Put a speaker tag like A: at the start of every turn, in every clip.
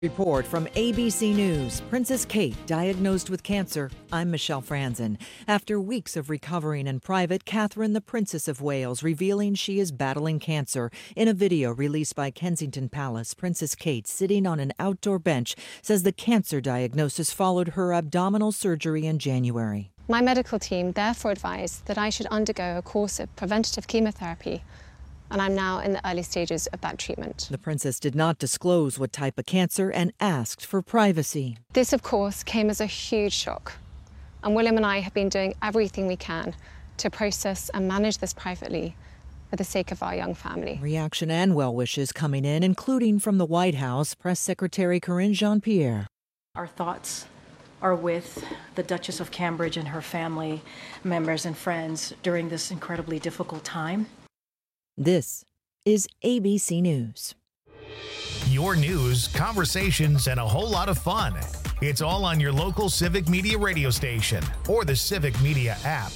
A: Report from ABC News. Princess Kate diagnosed with cancer. I'm Michelle Franzen. After weeks of recovering in private, Catherine, the Princess of Wales, revealing she is battling cancer. In a video released by Kensington Palace, Princess Kate, sitting on an outdoor bench, says the cancer diagnosis followed her abdominal surgery in January.
B: My medical team therefore advised that I should undergo a course of preventative chemotherapy, and I'm now in the early stages of that treatment.
A: The princess did not disclose what type of cancer and asked for privacy.
B: This, of course, came as a huge shock, and William and I have been doing everything we can to process and manage this privately for the sake of our young family.
A: Reaction and well wishes coming in, including from the White House, Press Secretary Karine Jean-Pierre.
C: Our thoughts are with the Duchess of Cambridge and her family members and friends during this incredibly difficult time.
A: This is ABC News.
D: Your news, conversations, and a whole lot of fun. It's all on your local Civic Media radio station or the Civic Media app.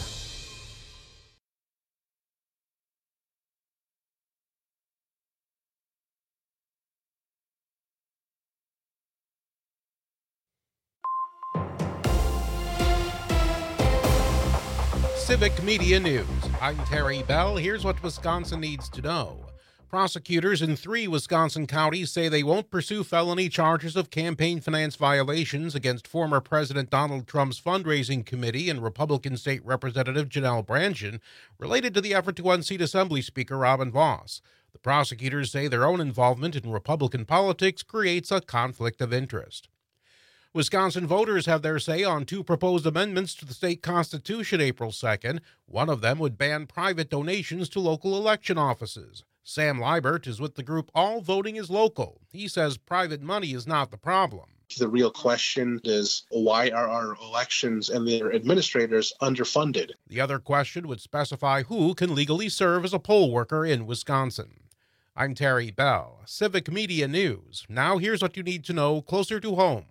E: Civic Media News. I'm Terry Bell. Here's what Wisconsin needs to know. Prosecutors in 3 Wisconsin counties say they won't pursue felony charges of campaign finance violations against former President Donald Trump's fundraising committee and Republican State Representative Janelle Brandtjen related to the effort to unseat Assembly Speaker Robin Vos. The prosecutors say their own involvement in Republican politics creates a conflict of interest. Wisconsin voters have their say on 2 proposed amendments to the state constitution April 2nd. One of them would ban private donations to local election offices. Sam Liebert is with the group All Voting is Local. He says private money is not the problem.
F: The real question is, why are our elections and their administrators underfunded?
E: The other question would specify who can legally serve as a poll worker in Wisconsin. I'm Terry Bell, Civic Media News. Now here's what you need to know closer to home.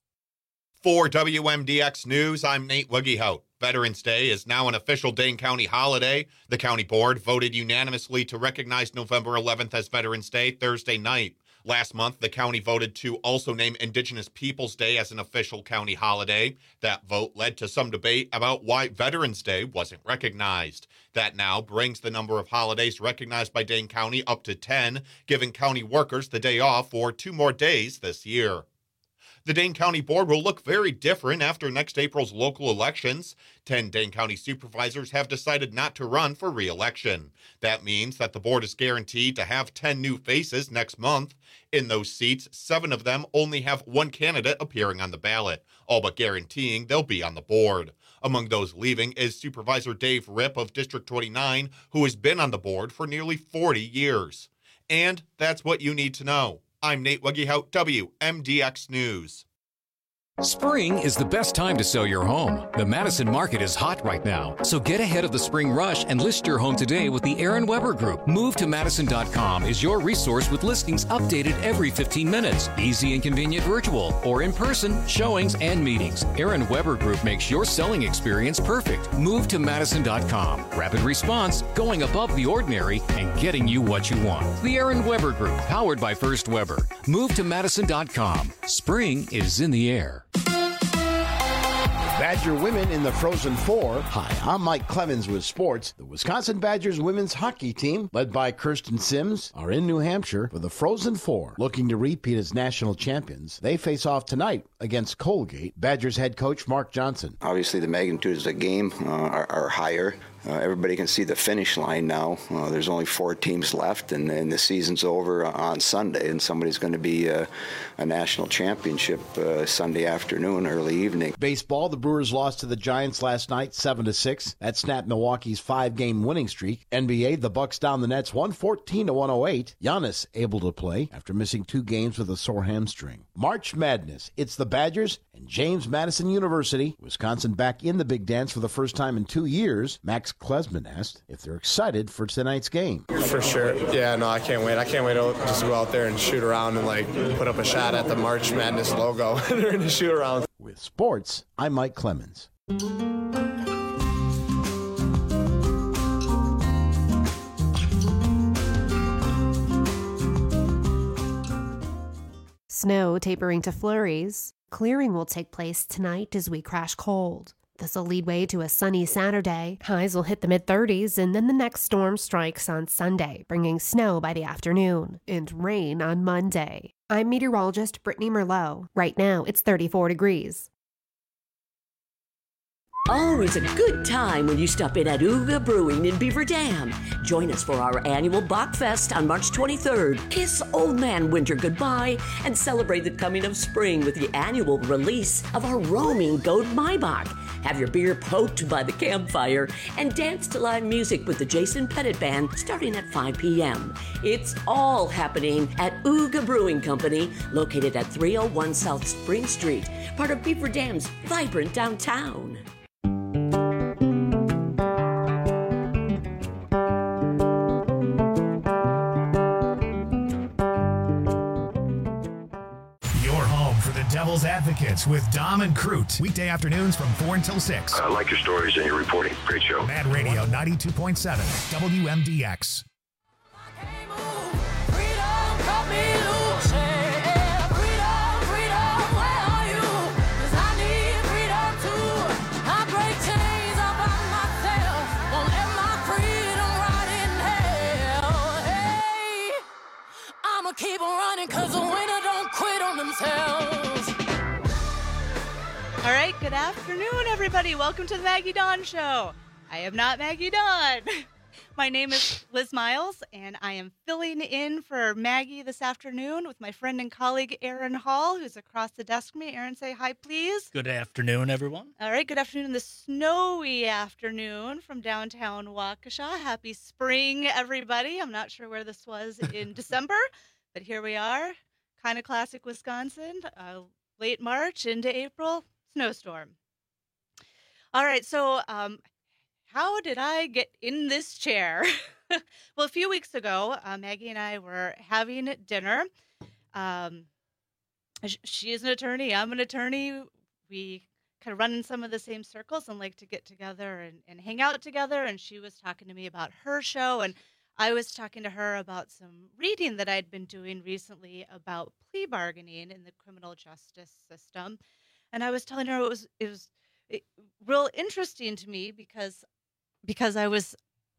G: For WMDX News, I'm Nate Wiggyhout. Veterans Day is now an official Dane County holiday. The county board voted unanimously to recognize November 11th as Veterans Day Thursday night. Last month, the county voted to also name Indigenous Peoples Day as an official county holiday. That vote led to some debate about why Veterans Day wasn't recognized. That now brings the number of holidays recognized by Dane County up to 10, giving county workers the day off for 2 more days this year. The Dane County Board will look very different after next April's local elections. 10 Dane County supervisors have decided not to run for re-election. That means that the board is guaranteed to have 10 new faces next month. In those seats, 7 of them only have 1 candidate appearing on the ballot, all but guaranteeing they'll be on the board. Among those leaving is Supervisor Dave Ripp of District 29, who has been on the board for nearly 40 years. And that's what you need to know. I'm Nate Wiggyhout, WMDX News.
H: Spring is the best time to sell your home. The Madison market is hot right now, so get ahead of the spring rush and list your home today with the Aaron Weber Group. MoveToMadison.com is your resource with listings updated every 15 minutes. Easy and convenient virtual or in-person showings and meetings. Aaron Weber Group makes your selling experience perfect. MoveToMadison.com. Rapid response, going above the ordinary, and getting you what you want. The Aaron Weber Group, powered by First Weber. MoveToMadison.com. Spring is in the air.
I: Badger women in the Frozen Four. Hi, I'm Mike Clemens with sports. The Wisconsin Badgers women's hockey team, led by Kirsten Sims, are in New Hampshire for the Frozen Four, looking to repeat as national champions. They face off tonight against Colgate. Badgers head coach Mark Johnson.
J: Obviously, the magnitudes of the game are higher. Everybody can see the finish line now. There's only 4 teams left, and the season's over on Sunday, and somebody's going to be a national championship Sunday afternoon, early evening.
I: Baseball, the Brewers lost to the Giants last night, 7-6. That snapped Milwaukee's 5-game winning streak. NBA, the Bucks down the Nets 114-108. Giannis able to play after missing 2 games with a sore hamstring. March Madness. It's the Badgers and James Madison University. Wisconsin back in the big dance for the first time in 2 years. Max Klesman asked if they're excited for tonight's game.
K: For sure. Yeah, no, I can't wait. I can't wait to just go out there and shoot around and put up a shot at the March Madness logo during the shoot around.
I: With sports, I'm Mike Clemens.
L: Snow tapering to flurries. Clearing will take place tonight as we crash cold. This will lead way to a sunny Saturday. Highs will hit the mid-30s, and then the next storm strikes on Sunday, bringing snow by the afternoon and rain on Monday. I'm meteorologist Brittany Merlot. Right now, it's 34 degrees.
M: Always a good time when you stop in at Ooga Brewing in Beaver Dam. Join us for our annual Bachfest on March 23rd. Kiss Old Man Winter goodbye and celebrate the coming of spring with the annual release of our roaming Goat Maibach. Have your beer poked by the campfire and dance to live music with the Jason Pettit Band starting at 5 p.m. It's all happening at Ooga Brewing Company, located at 301 South Spring Street, part of Beaver Dam's vibrant downtown.
D: Devil's Advocates with Dom and Crute. Weekday afternoons from 4 until 6.
N: I like your stories and your reporting. Great show.
D: Mad Radio 92.7 WMDX.
O: Keep on running, cause the winner don't quit on themselves.
P: All right, good afternoon, everybody. Welcome to the Maggie Dawn Show. I am not Maggie Dawn. My name is Liz Miles, and I am filling in for Maggie this afternoon with my friend and colleague, Aaron Hall, who's across the desk from me. Aaron, say hi, please.
Q: Good afternoon, everyone.
P: All right, good afternoon. The snowy afternoon from downtown Waukesha. Happy spring, everybody. I'm not sure where this was in December, but here we are. Kind of classic Wisconsin. Late March into April, snowstorm. All right, so how did I get in this chair? Well, a few weeks ago, Maggie and I were having dinner. She is an attorney. I'm an attorney. We kind of run in some of the same circles and like to get together and hang out together. And she was talking to me about her show, and I was talking to her about some reading that I'd been doing recently about plea bargaining in the criminal justice system. And I was telling her it was real interesting to me because I was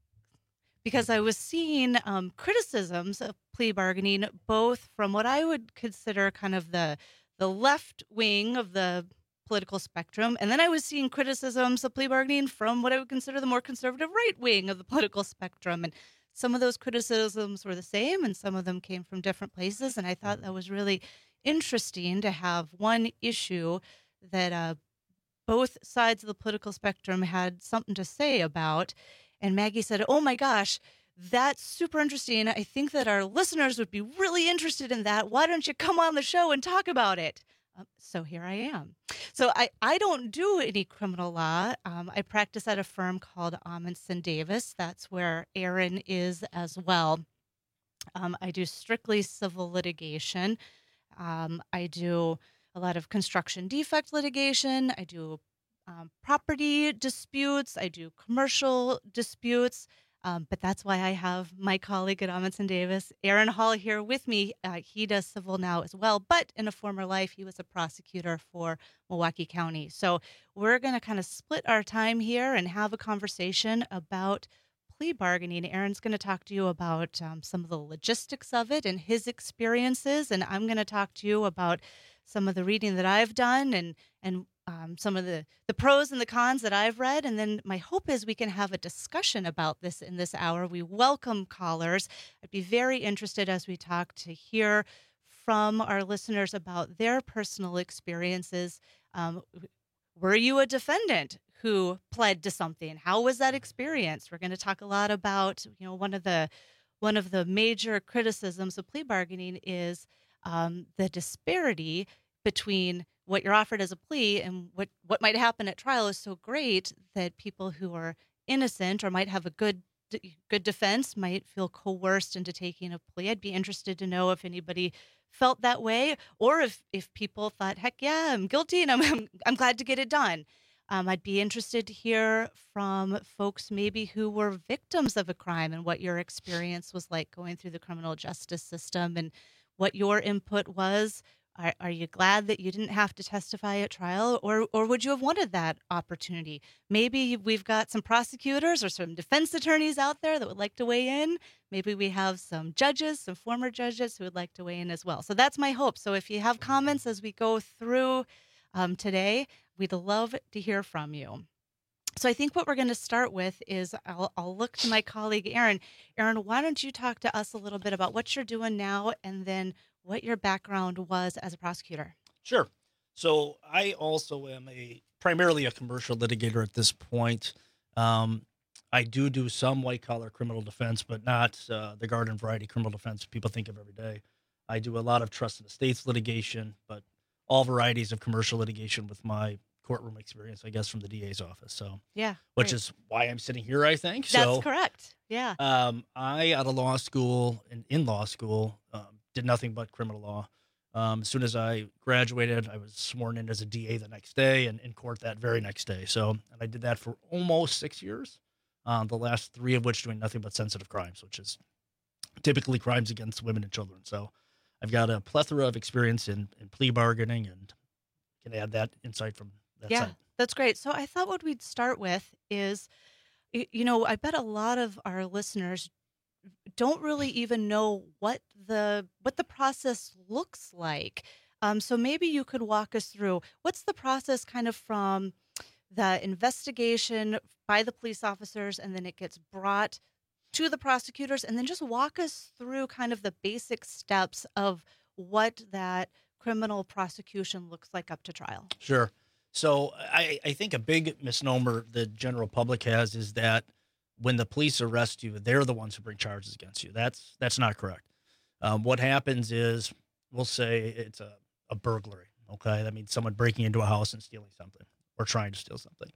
P: seeing criticisms of plea bargaining, both from what I would consider kind of the left wing of the political spectrum, and then I was seeing criticisms of plea bargaining from what I would consider the more conservative right wing of the political spectrum. And some of those criticisms were the same, and some of them came from different places. And I thought that was really interesting to have one issue that both sides of the political spectrum had something to say about. And Maggie said, "Oh my gosh, that's super interesting. I think that our listeners would be really interested in that. Why don't you come on the show and talk about it?" So here I am. So I don't do any criminal law. I practice at a firm called Amundsen Davis. That's where Aaron is as well. I do strictly civil litigation. I do a lot of construction defect litigation. I do property disputes. I do commercial disputes. But that's why I have my colleague at Amundsen Davis, Aaron Hall, here with me. He does civil now as well, but in a former life, he was a prosecutor for Milwaukee County. So we're going to kind of split our time here and have a conversation about plea bargaining. Aaron's going to talk to you about some of the logistics of it and his experiences, and I'm going to talk to you about some of the reading that I've done and some of the pros and the cons that I've read. And then my hope is we can have a discussion about this in this hour. We welcome callers. I'd be very interested as we talk to hear from our listeners about their personal experiences. Were you a defendant who pled to something? How was that experience? We're going to talk a lot about, one of the major criticisms of plea bargaining is the disparity between what you're offered as a plea and what might happen at trial is so great that people who are innocent or might have a good defense might feel coerced into taking a plea. I'd be interested to know if anybody felt that way, or if people thought, heck yeah, I'm guilty and I'm glad to get it done. I'd be interested to hear from folks maybe who were victims of a crime and what your experience was like going through the criminal justice system and what your input was. Are you glad that you didn't have to testify at trial, or would you have wanted that opportunity? Maybe we've got some prosecutors or some defense attorneys out there that would like to weigh in. Maybe we have some judges, some former judges who would like to weigh in as well. So that's my hope. So if you have comments as we go through today, we'd love to hear from you. So I think what we're going to start with is I'll look to my colleague, Aaron. Aaron, why don't you talk to us a little bit about what you're doing now and then what your background was as a prosecutor?
Q: Sure. So I also am primarily a commercial litigator at this point. I do some white-collar criminal defense, but not the garden variety criminal defense people think of every day. I do a lot of trust and estates litigation, but all varieties of commercial litigation with my courtroom experience, I guess, from the DA's office. So
P: yeah,
Q: which is why I'm sitting here, I think.
P: That's correct. Yeah.
Q: I, out of law school and in law school, did nothing but criminal law. As soon as I graduated, I was sworn in as a DA the next day and in court that very next day. So, and I did that for almost 6 years, the last 3 of which doing nothing but sensitive crimes, which is typically crimes against women and children. So I've got a plethora of experience in plea bargaining and can add that insight from that side.
P: That's great. So I thought what we'd start with is, I bet a lot of our listeners don't really even know what the process looks like. So maybe you could walk us through what's the process kind of from the investigation by the police officers and then it gets brought to the prosecutors, and then just walk us through kind of the basic steps of what that criminal prosecution looks like up to trial.
Q: Sure. So I think a big misnomer the general public has is that when the police arrest you, they're the ones who bring charges against you. That's not correct. What happens is, we'll say it's a burglary. Okay, that means someone breaking into a house and stealing something or trying to steal something.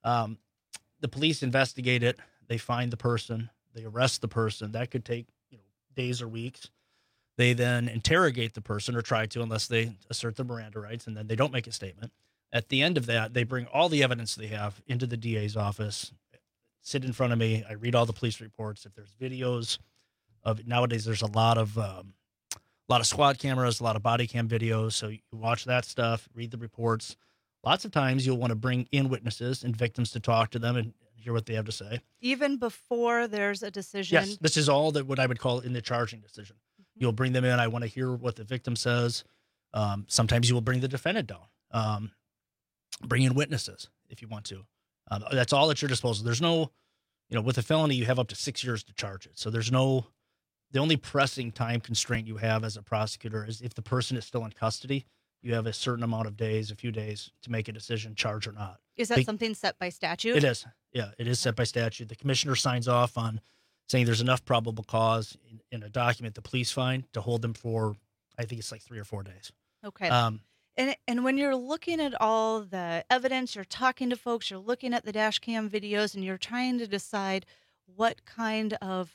Q: The police investigate it. They find the person. They arrest the person. That could take days or weeks. They then interrogate the person, or try to, unless they assert their Miranda rights, and then they don't make a statement. At the end of that, they bring all the evidence they have into the DA's office, sit in front of me. I read all the police reports. If there's videos of, nowadays there's a lot of squad cameras, a lot of body cam videos. So you watch that stuff, read the reports. Lots of times you'll want to bring in witnesses and victims to talk to them and hear what they have to say.
P: Even before there's a decision?
Q: Yes, this is all that what I would call in the charging decision. Mm-hmm. You'll bring them in. I want to hear what the victim says. Sometimes you will bring the defendant down. Bring in witnesses if you want to. That's all at your disposal. There's no, with a felony, you have up to 6 years to charge it. So the only pressing time constraint you have as a prosecutor is if the person is still in custody, you have a certain amount of days, a few days, to make a decision, charge or not.
P: Is that something set by statute?
Q: It is. Yeah, it is set by statute. The commissioner signs off on saying there's enough probable cause in a document the police find to hold them for, I think it's like 3 or 4 days.
P: Okay. And when you're looking at all the evidence, you're talking to folks, you're looking at the dash cam videos, and you're trying to decide what kind of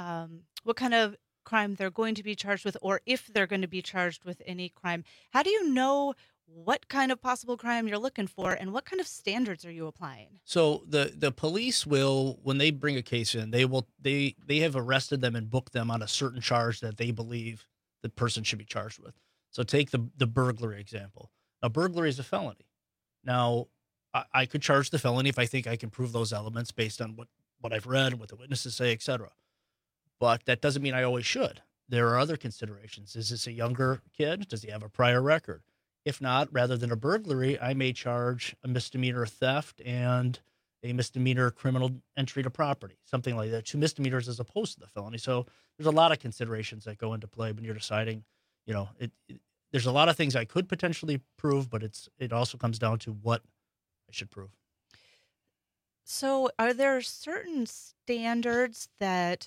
P: crime they're going to be charged with, or if they're going to be charged with any crime. How do you know what kind of possible crime you're looking for, and what kind of standards are you applying?
Q: So the police will, when they bring a case in, they have arrested them and booked them on a certain charge that they believe the person should be charged with. So take the burglary example. A burglary is a felony. Now, I could charge the felony if I think I can prove those elements based on what I've read, what the witnesses say, etc. But that doesn't mean I always should. There are other considerations. Is this a younger kid? Does he have a prior record? If not, rather than a burglary, I may charge a misdemeanor theft and a misdemeanor criminal entry to property, something like that. 2 misdemeanors as opposed to the felony. So there's a lot of considerations that go into play when you're deciding. There's a lot of things I could potentially prove, but it also comes down to what I should prove.
P: So are there certain standards that,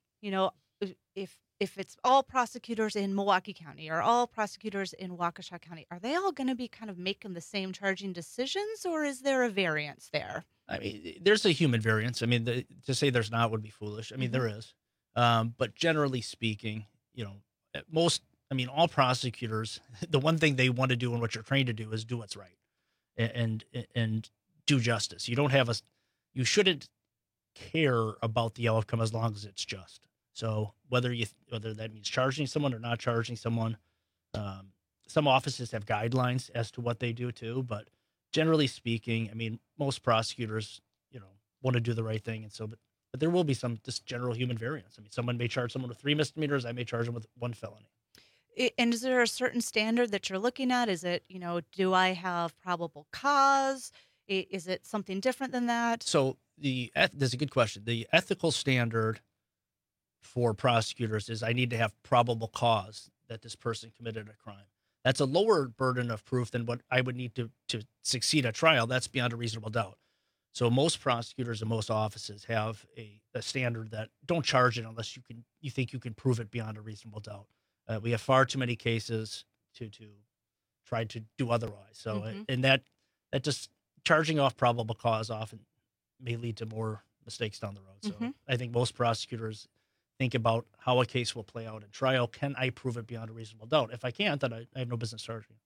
P: if it's all prosecutors in Milwaukee County or all prosecutors in Waukesha County, are they all going to be kind of making the same charging decisions, or is there a variance there?
Q: I mean, there's a human variance. I mean, to say there's not would be foolish. I mean, there is. But generally speaking, all prosecutors, the one thing they want to do and what you're trained to do is do what's right and do justice. You shouldn't care about the outcome as long as it's just. So whether that means charging someone or not charging someone, Some offices have guidelines as to what they do too, but generally speaking, I mean, most prosecutors, want to do the right thing. And so, but there will be some just general human variance. I mean, someone may charge someone with 3 misdemeanors. I may charge them with 1 felony.
P: And is there a certain standard that you're looking at? Is it, do I have probable cause? Is it something different than that?
Q: So that's a good question. The ethical standard for prosecutors is I need to have probable cause that this person committed a crime. That's a lower burden of proof than what I would need to succeed at trial. That's beyond a reasonable doubt. So most prosecutors and most offices have a standard that don't charge it unless you think you can prove it beyond a reasonable doubt. We have far too many cases to try to do otherwise. So and that just charging off probable cause often may lead to more mistakes down the road. So I think most prosecutors think about how a case will play out in trial. Can I prove it beyond a reasonable doubt? If I can't, then I have no business charging.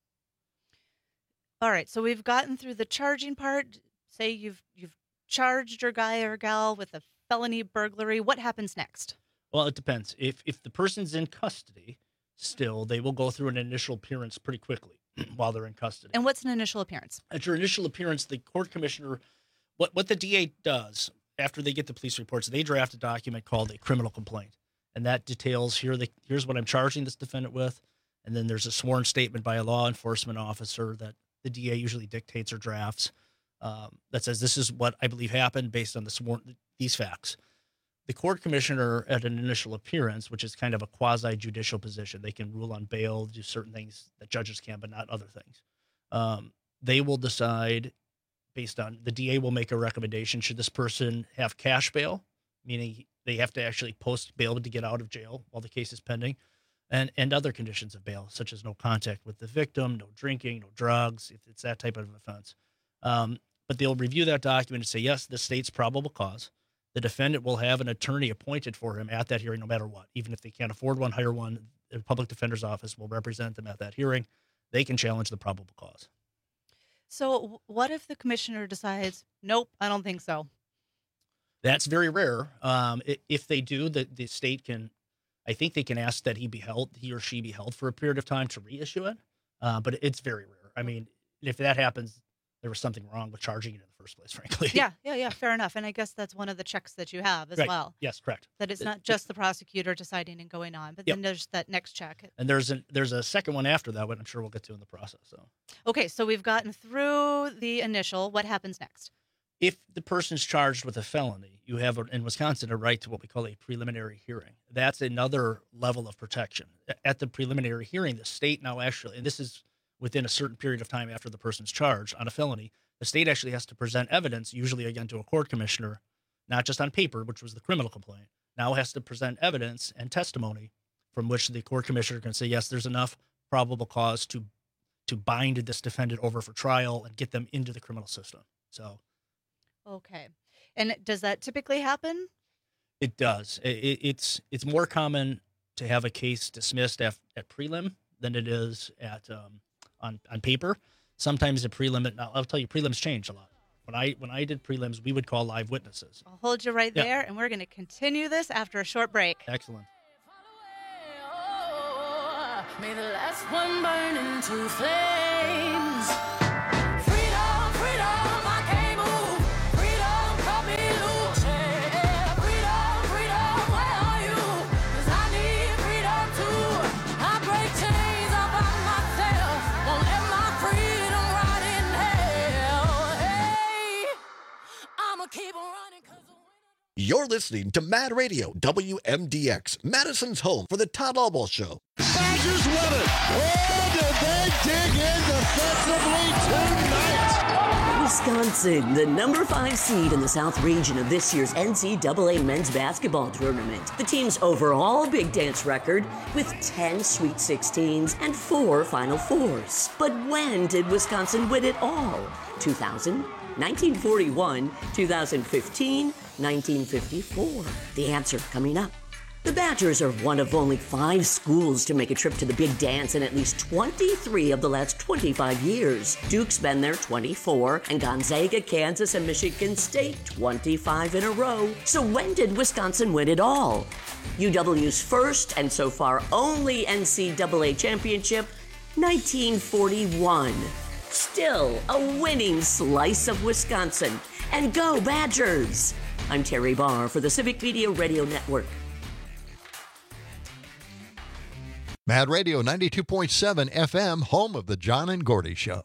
P: All right. So we've gotten through the charging part. Say you've charged your guy or gal with a felony burglary. What happens next? Well,
Q: it depends. If the person's in custody still, they will go through an initial appearance pretty quickly while they're in custody.
P: And what's an initial appearance?
Q: At your initial appearance, the court commissioner, what the DA does after they get the police reports, they draft a document called a criminal complaint. And that details here's what I'm charging this defendant with. And then there's a sworn statement by a law enforcement officer that the DA usually dictates or drafts that says this is what I believe happened based on these facts. The court commissioner at an initial appearance, which is kind of a quasi-judicial position, they can rule on bail, do certain things that judges can, but not other things. They will decide based on, the DA will make a recommendation. Should this person have cash bail, meaning they have to actually post bail to get out of jail while the case is pending, and other conditions of bail, such as no contact with the victim, no drinking, no drugs, if it's that type of offense. But they'll review that document and say, yes, this states probable cause. The defendant will have an attorney appointed for him at that hearing, no matter what. Even if they can't afford one, hire one. The public defender's office will represent them at that hearing. They can challenge the probable cause.
P: So what if the commissioner decides, nope, I don't think so?
Q: That's very rare. If they do, the state can, I think they can ask that he or she be held for a period of time to reissue it. But it's very rare. I mean, if that happens, there was something wrong with charging it in the first place, frankly.
P: Yeah, fair enough. And I guess that's one of the checks that you have as well.
Q: Yes, correct.
P: That it's not just the prosecutor deciding and going on, but then there's that next check.
Q: And there's a second one after that, which I'm sure we'll get to in the process. So,
P: okay, so we've gotten through the initial. What happens next?
Q: If the person's charged with a felony, you have in Wisconsin a right to what we call a preliminary hearing. That's another level of protection. At the preliminary hearing, the state now actually, and this is within a certain period of time after the person's charged on a felony, the state actually has to present evidence, usually again to a court commissioner, not just on paper, which was the criminal complaint, now has to present evidence and testimony from which the court commissioner can say, yes, there's enough probable cause to bind this defendant over for trial and get them into the criminal system. So,
P: okay. And does that typically happen?
Q: It does. It's more common to have a case dismissed at prelim than it is at on paper. Sometimes the prelim, I'll tell you, prelims change a lot. When I did prelims, we would call live witnesses.
P: I'll hold you right there, and we're going to continue this after a short break.
Q: Excellent.
O: May the last one burn into flames. Freedom, freedom, I can't move. Freedom, cut me loose. Yeah. Freedom, freedom, where are you? 'Cause I need freedom too. I break chains all by myself. Won't let my freedom rot in hell. Hey, I'ma keep on running 'cause
R: You're listening to Mad Radio, WMDX, Madison's home for the Todd Albaugh Show.
S: Badgers win it. Oh, did they dig in defensively tonight?
M: Wisconsin, the number 5 seed in the South region of this year's NCAA men's basketball tournament. The team's overall Big Dance record with 10 Sweet 16s and 4 Final Fours. But when did Wisconsin win it all? 2000? 1941, 2015, 1954. The answer coming up. The Badgers are one of only 5 schools to make a trip to the Big Dance in at least 23 of the last 25 years. Duke's been there 24, and Gonzaga, Kansas, and Michigan State 25 in a row. So when did Wisconsin win it all? UW's first and so far only NCAA championship 1941. Still a winning slice of Wisconsin. And go Badgers! I'm Terry Barr for the Civic Media Radio Network.
R: Mad Radio 92.7 FM, home of the John and Gordy Show.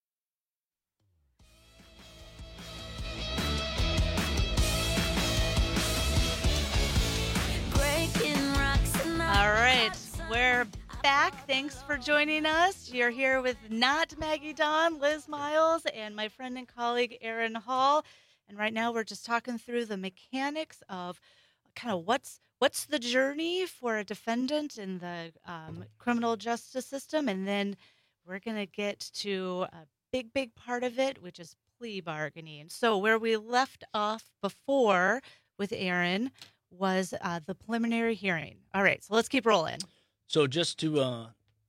P: All right, we're back. Thanks for joining us. You're here with not Maggie Dawn, Liz Miles, and my friend and colleague Aaron Hall. And right now we're just talking through the mechanics of kind of what's the journey for a defendant in the criminal justice system. And then we're going to get to a big part of it, which is plea bargaining. So where we left off before with Aaron was the preliminary hearing. All right, so let's keep rolling.
Q: So just to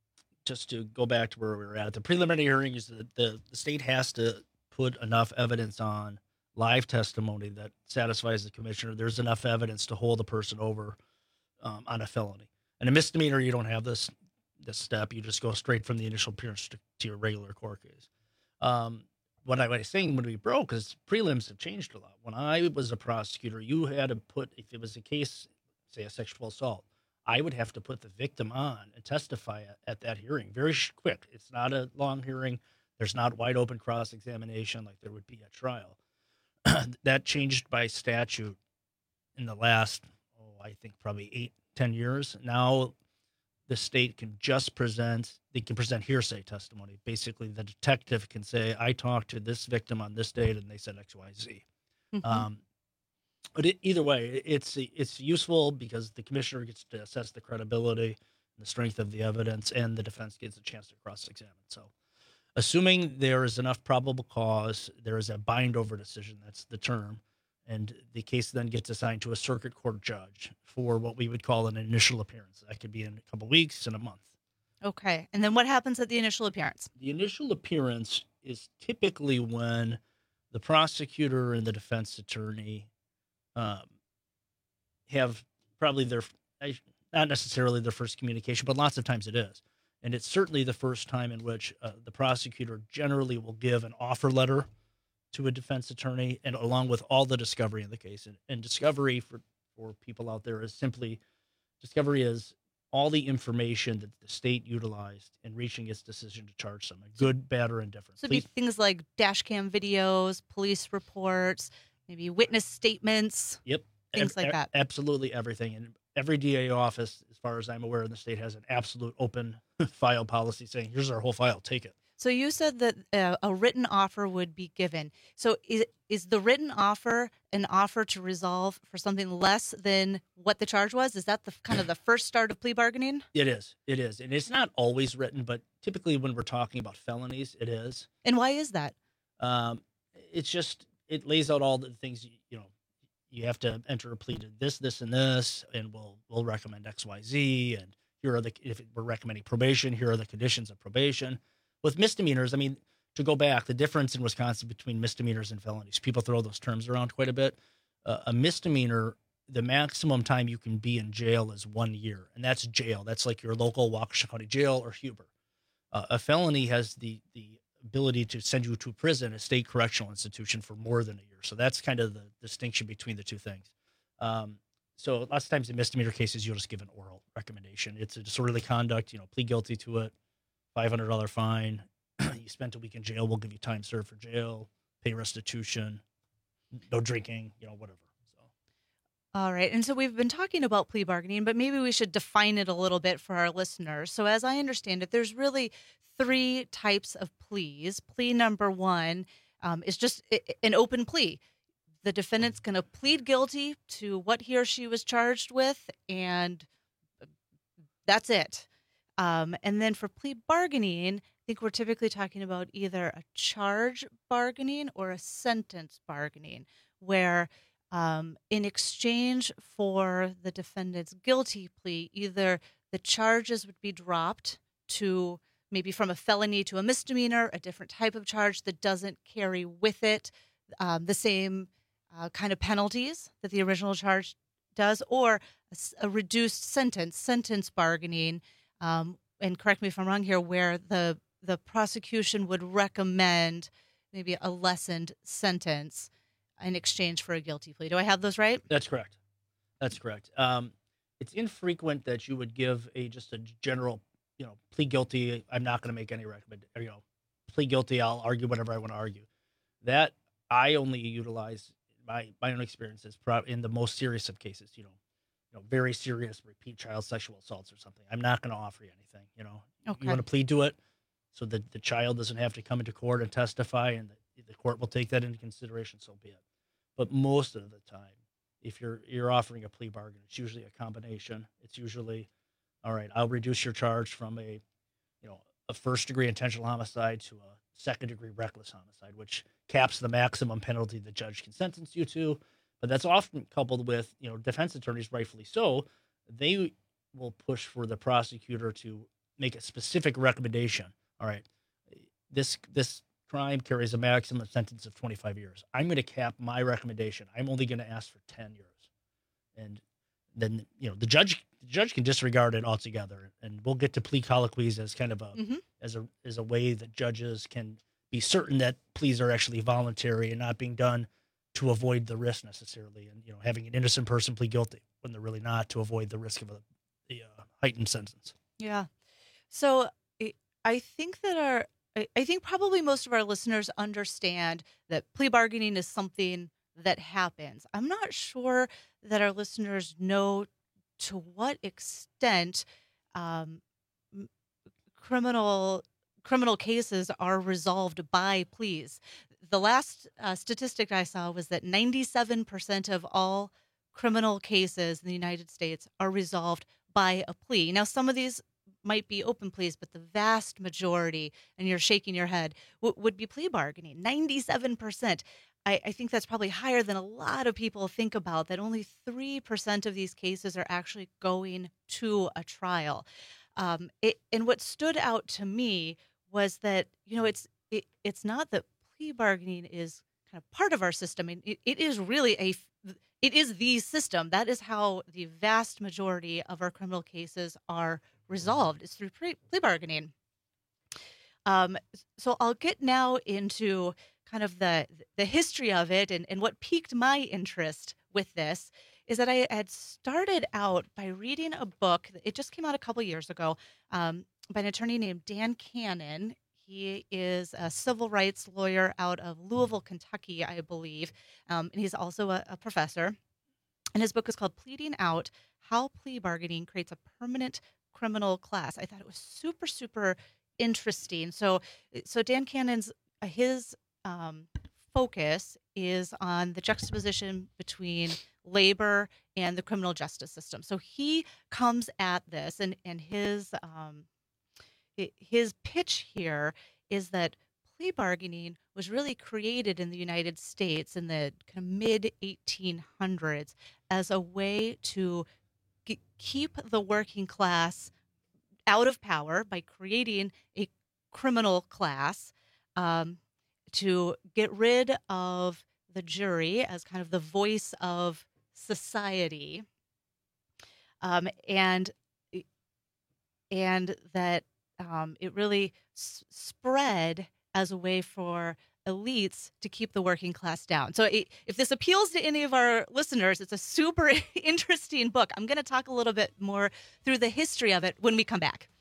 Q: go back to where we were at, the preliminary hearing is that the state has to put enough evidence on live testimony that satisfies the commissioner. There's enough evidence to hold a person over on a felony. And a misdemeanor, you don't have this step. You just go straight from the initial appearance to your regular court case. What I was saying when we broke is prelims have changed a lot. When I was a prosecutor, you had to put, if it was a case, say a sexual assault, I would have to put the victim on and testify at that hearing very quick. It's not a long hearing. There's not wide open cross-examination like there would be at trial. That changed by statute in the last, I think probably 8-10 years. Now the state can just present hearsay testimony. Basically, the detective can say, I talked to this victim on this date and they said X, Y, Z. Mm-hmm. But either way, it's useful because the commissioner gets to assess the credibility and the strength of the evidence, and the defense gets a chance to cross-examine. So assuming there is enough probable cause, there is a bind-over decision, that's the term, and the case then gets assigned to a circuit court judge for what we would call an initial appearance. That could be in a couple of weeks, in a month.
P: Okay, and then what happens at the initial appearance?
Q: The initial appearance is typically when the prosecutor and the defense attorney have probably not necessarily their first communication, but lots of times it is. And it's certainly the first time in which the prosecutor generally will give an offer letter to a defense attorney, and along with all the discovery in the case. And discovery for people out there is simply, discovery is all the information that the state utilized in reaching its decision to charge someone, good, bad, or indifferent.
P: So it'd be things like dash cam videos, police reports, maybe witness statements.
Q: Yep.
P: Things like that.
Q: Absolutely everything. And every DA office, as far as I'm aware in the state, has an absolute open file policy saying, here's our whole file, take it.
P: So you said that a written offer would be given. So is the written offer an offer to resolve for something less than what the charge was? Is that the kind of the first start of plea bargaining?
Q: It is. And it's not always written, but typically when we're talking about felonies, it is.
P: And why is that?
Q: It's just, it lays out all the things, you have to enter a plea to this, and this, and we'll recommend X, Y, Z, and here are if we're recommending probation, here are the conditions of probation. With misdemeanors, I mean, to go back, the difference in Wisconsin between misdemeanors and felonies, people throw those terms around quite a bit. A misdemeanor, the maximum time you can be in jail is 1 year, and that's jail. That's like your local Waukesha County Jail or Huber. A felony has the ability to send you to prison, a state correctional institution, for more than a year. So that's kind of the distinction between the two things. So lots of times in misdemeanor cases, you'll just give an oral recommendation. It's a disorderly conduct, plead guilty to it, $500 fine. You spent a week in jail, we'll give you time served for jail, pay restitution, no drinking, whatever. So.
P: All right. And so we've been talking about plea bargaining, but maybe we should define it a little bit for our listeners. So as I understand it, there's really 3 types of pleas. Plea number 1 is just an open plea. The defendant's going to plead guilty to what he or she was charged with, and that's it. And then for plea bargaining, I think we're typically talking about either a charge bargaining or a sentence bargaining, where in exchange for the defendant's guilty plea, either the charges would be dropped to maybe from a felony to a misdemeanor, a different type of charge that doesn't carry with it the same kind of penalties that the original charge does, or a reduced sentence bargaining, and correct me if I'm wrong here, where the prosecution would recommend maybe a lessened sentence in exchange for a guilty plea. Do I have those right?
Q: That's correct. It's infrequent that you would give just a general, plea guilty. I'm not going to make any recommendation. Plea guilty. I'll argue whatever I want to argue. That I only utilize my own experiences in the most serious of cases. Very serious repeat child sexual assaults or something. I'm not going to offer you anything.
P: Okay.
Q: You want to plead to it, so that the child doesn't have to come into court and testify, and the court will take that into consideration. So be it. But most of the time, if you're offering a plea bargain, it's usually a combination. It's usually, all right, I'll reduce your charge from a first degree intentional homicide to a second degree reckless homicide, which caps the maximum penalty the judge can sentence you to. But that's often coupled with, defense attorneys, rightfully so, they will push for the prosecutor to make a specific recommendation. All right, this crime carries a maximum sentence of 25 years. I'm going to cap my recommendation. I'm only going to ask for 10 years. And then, the judge can disregard it altogether. And we'll get to plea colloquies as kind of as a way that judges can be certain that pleas are actually voluntary and not being done to avoid the risk necessarily. And, having an innocent person plead guilty when they're really not, to avoid the risk of a heightened sentence.
P: Yeah. So I think probably most of our listeners understand that plea bargaining is something that happens. I'm not sure that our listeners know to what extent criminal cases are resolved by pleas. The last statistic I saw was that 97% of all criminal cases in the United States are resolved by a plea. Now, some of these might be open pleas, but the vast majority, and you're shaking your head, would be plea bargaining. 97%. I think that's probably higher than a lot of people think about, that only 3% of these cases are actually going to a trial. And what stood out to me was that, it's not that plea bargaining is kind of part of our system. And it is really it is the system. That is how the vast majority of our criminal cases are resolved. It's through plea bargaining. So I'll get now into kind of the history of it, and what piqued my interest with this is that I had started out by reading a book. It just came out a couple years ago by an attorney named Dan Cannon. He is a civil rights lawyer out of Louisville, Kentucky, I believe, and he's also a professor. And his book is called Pleading Out: How Plea Bargaining Creates a Permanent Criminal Class. I thought it was super, super interesting. So Dan Cannon's his focus is on the juxtaposition between labor and the criminal justice system. So he comes at this, and his pitch here is that plea bargaining was really created in the United States in the kind of mid-1800s as a way to keep the working class out of power by creating a criminal class, to get rid of the jury as kind of the voice of society, and that it really spread as a way for elites to keep the working class down. So if this appeals to any of our listeners, it's a super interesting book. I'm going to talk a little bit more through the history of it when we come back.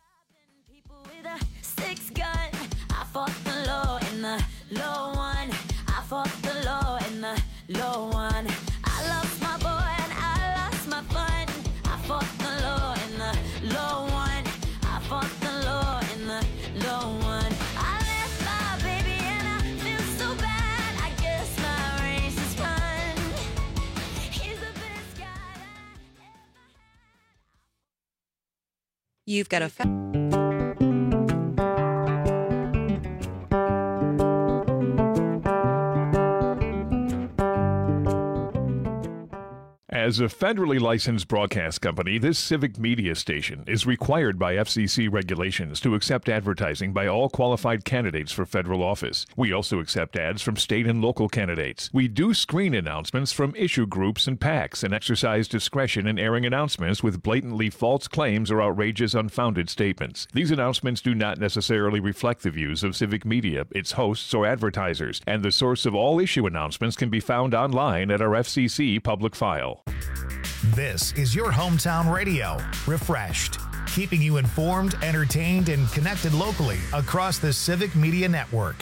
O: Six gun, I fought the law in the low one. I fought the law in the low one. I lost my boy and I lost my fun. I fought the law in the low one. I fought the law in the low one. I left my baby and I feel so bad. I guess my race is run. He's the best guy.
A: You've got a
T: As a federally licensed broadcast company, this civic media station is required by FCC regulations to accept advertising by all qualified candidates for federal office. We also accept ads from state and local candidates. We do screen announcements from issue groups and PACs and exercise discretion in airing announcements with blatantly false claims or outrageous, unfounded statements. These announcements do not necessarily reflect the views of civic media, its hosts, or advertisers, and the source of all issue announcements can be found online at our FCC public file.
D: This is your hometown radio, Refreshed, keeping you informed, entertained, and connected locally across the Civic Media Network.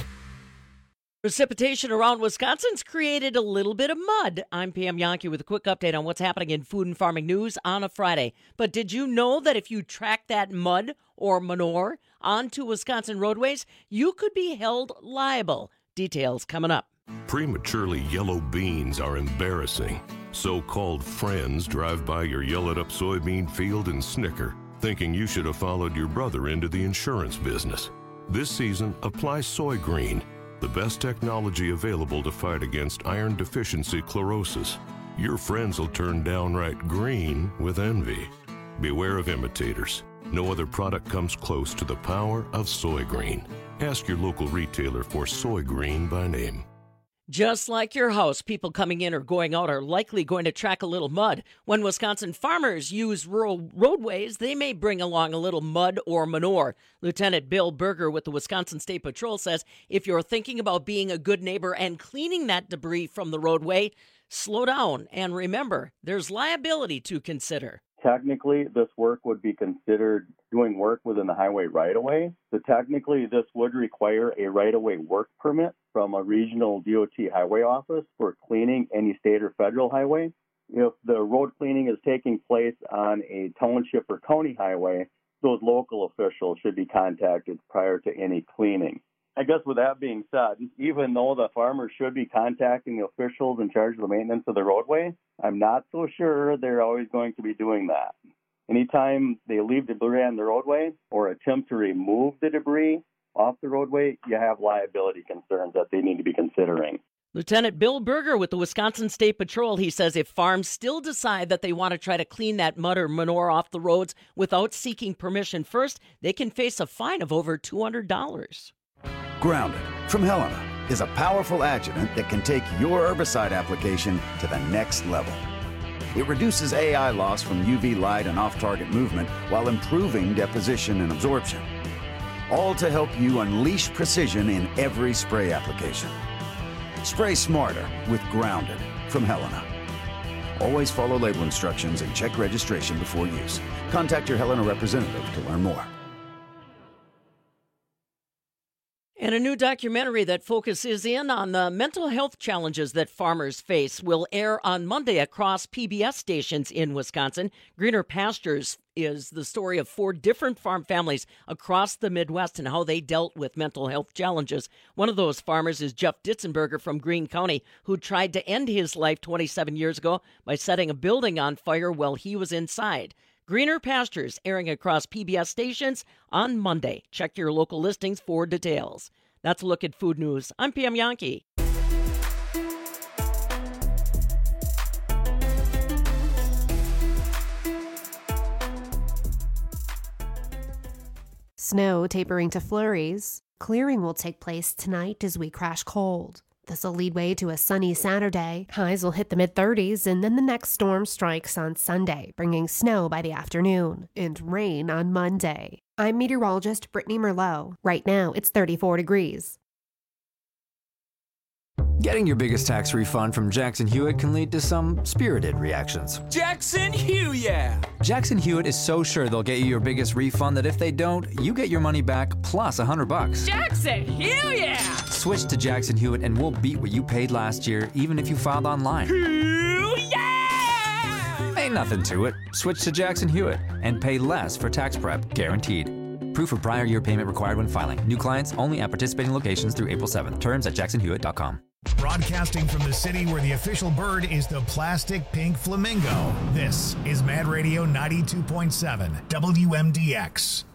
U: Precipitation around Wisconsin's created a little bit of mud. I'm Pam Yankee with a quick update on what's happening in food and farming news on a Friday. But did you know that if you track that mud or manure onto Wisconsin roadways, you could be held liable? Details coming up.
V: Prematurely yellow beans are embarrassing. So-called friends drive by your yellowed-up soybean field and snicker, thinking you should have followed your brother into the insurance business. This season, apply Soy Green, the best technology available to fight against iron deficiency chlorosis. Your friends will turn downright green with envy. Beware of imitators. No other product comes close to the power of Soy Green. Ask your local retailer for Soy Green by name.
U: Just like your house, people coming in or going out are likely going to track a little mud. When Wisconsin farmers use rural roadways, they may bring along a little mud or manure. Lieutenant Bill Berger with the Wisconsin State Patrol says if you're thinking about being a good neighbor and cleaning that debris from the roadway, slow down and remember, there's liability to consider.
W: Technically, this work would be considered doing work within the highway right-of-way. So technically, this would require a right-of-way work permit from a regional DOT highway office for cleaning any state or federal highway. If the road cleaning is taking place on a township or county highway, those local officials should be contacted prior to any cleaning. I guess with that being said, even though the farmers should be contacting the officials in charge of the maintenance of the roadway, I'm not so sure they're always going to be doing that. Anytime they leave debris on the roadway or attempt to remove the debris off the roadway, you have liability concerns that they need to be considering.
U: Lieutenant Bill Berger with the Wisconsin State Patrol, he says if farms still decide that they want to try to clean that mud or manure off the roads without seeking permission first, they can face a fine of over $200.
X: Grounded from Helena is a powerful adjuvant that can take your herbicide application to the next level. It reduces AI loss from UV light and off-target movement while improving deposition and absorption. All to help you unleash precision in every spray application. Spray smarter with Grounded from Helena. Always follow label instructions and check registration before use. Contact your Helena representative to learn more.
U: And a new documentary that focuses in on the mental health challenges that farmers face will air on Monday across PBS stations in Wisconsin. Greener Pastures is the story of 4 different farm families across the Midwest and how they dealt with mental health challenges. One of those farmers is Jeff Ditzenberger from Greene County, who tried to end his life 27 years ago by setting a building on fire while he was inside. Greener Pastures, airing across PBS stations on Monday. Check your local listings for details. That's a look at food news. I'm Pam Yankee.
L: Snow tapering to flurries. Clearing will take place tonight as we crash cold. This will lead way to a sunny Saturday. Highs will hit the mid-30s, and then the next storm strikes on Sunday, bringing snow by the afternoon and rain on Monday. I'm meteorologist Brittany Merlot. Right now, it's 34 degrees.
Y: Getting your biggest tax refund from Jackson Hewitt can lead to some spirited reactions.
Z: Jackson Hewitt!
Y: Jackson Hewitt is so sure they'll get you your biggest refund that if they don't, you get your money back plus $100.
Z: Jackson Hewitt!
Y: Switch to Jackson Hewitt and we'll beat what you paid last year, even if you filed online. Ain't nothing to it. Switch to Jackson Hewitt and pay less for tax prep, guaranteed. Proof of prior year payment required when filing. New clients only at participating locations through April 7th. Terms at jacksonhewitt.com.
D: Broadcasting from the city where the official bird is the plastic pink flamingo. This is Mad Radio 92.7 WMDX.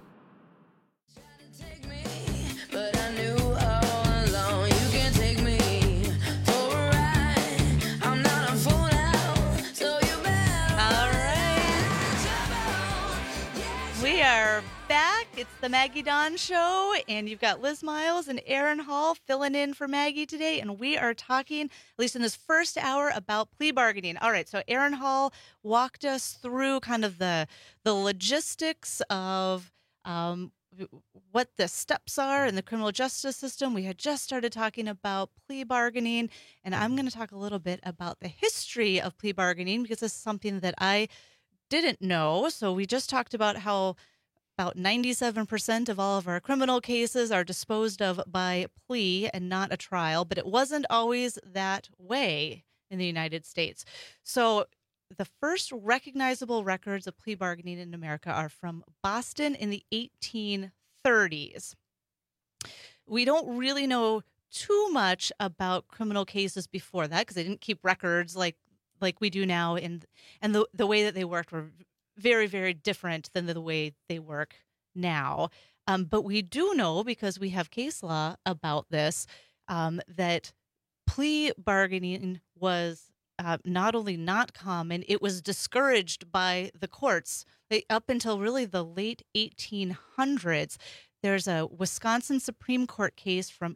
O: So you better
P: the Maggie Dawn Show, and you've got Liz Miles and Aaron Hall filling in for Maggie today, and we are talking, at least in this first hour, about plea bargaining. All right, so Aaron Hall walked us through kind of the logistics of what the steps are in the criminal justice system. We had just started talking about plea bargaining, and I'm going to talk a little bit about the history of plea bargaining because this is something that I didn't know. So we just talked about how about 97% of all of our criminal cases are disposed of by plea and not a trial, but it wasn't always that way in the United States. So the first recognizable records of plea bargaining in America are from Boston in the 1830s. We don't really know too much about criminal cases before that because they didn't keep records like we do now, and the way that they worked were very, very different than the way they work now. But we do know, because we have case law about this, that plea bargaining was not only not common, it was discouraged by the courts. Up until really the late 1800s, there's a Wisconsin Supreme Court case from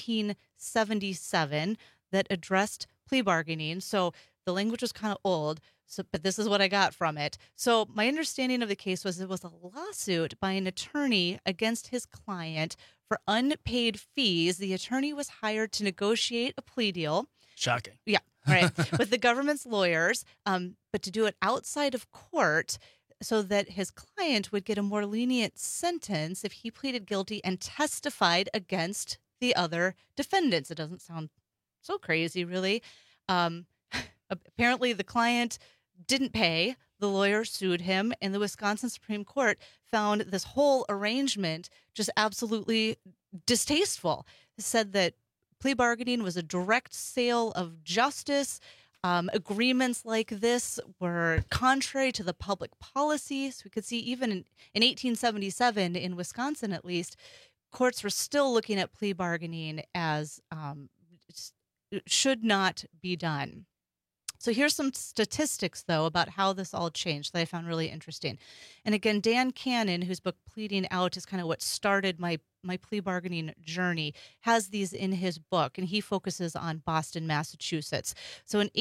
P: 1877 that addressed plea bargaining. So the language was kind of old, but this is what I got from it. So my understanding of the case was it was a lawsuit by an attorney against his client for unpaid fees. The attorney was hired to negotiate a plea deal.
Q: Shocking.
P: Yeah, right. With the government's lawyers, but to do it outside of court so that his client would get a more lenient sentence if he pleaded guilty and testified against the other defendants. It doesn't sound so crazy, really. Apparently, the client didn't pay. The lawyer sued him, and the Wisconsin Supreme Court found this whole arrangement just absolutely distasteful. It said that plea bargaining was a direct sale of justice. Agreements like this were contrary to the public policy. So we could see even in 1877, in Wisconsin at least, courts were still looking at plea bargaining as it should not be done. So here's some statistics, though, about how this all changed that I found really interesting. And again, Dan Cannon, whose book Pleading Out is kind of what started my plea bargaining journey, has these in his book, and he focuses on Boston, Massachusetts. So in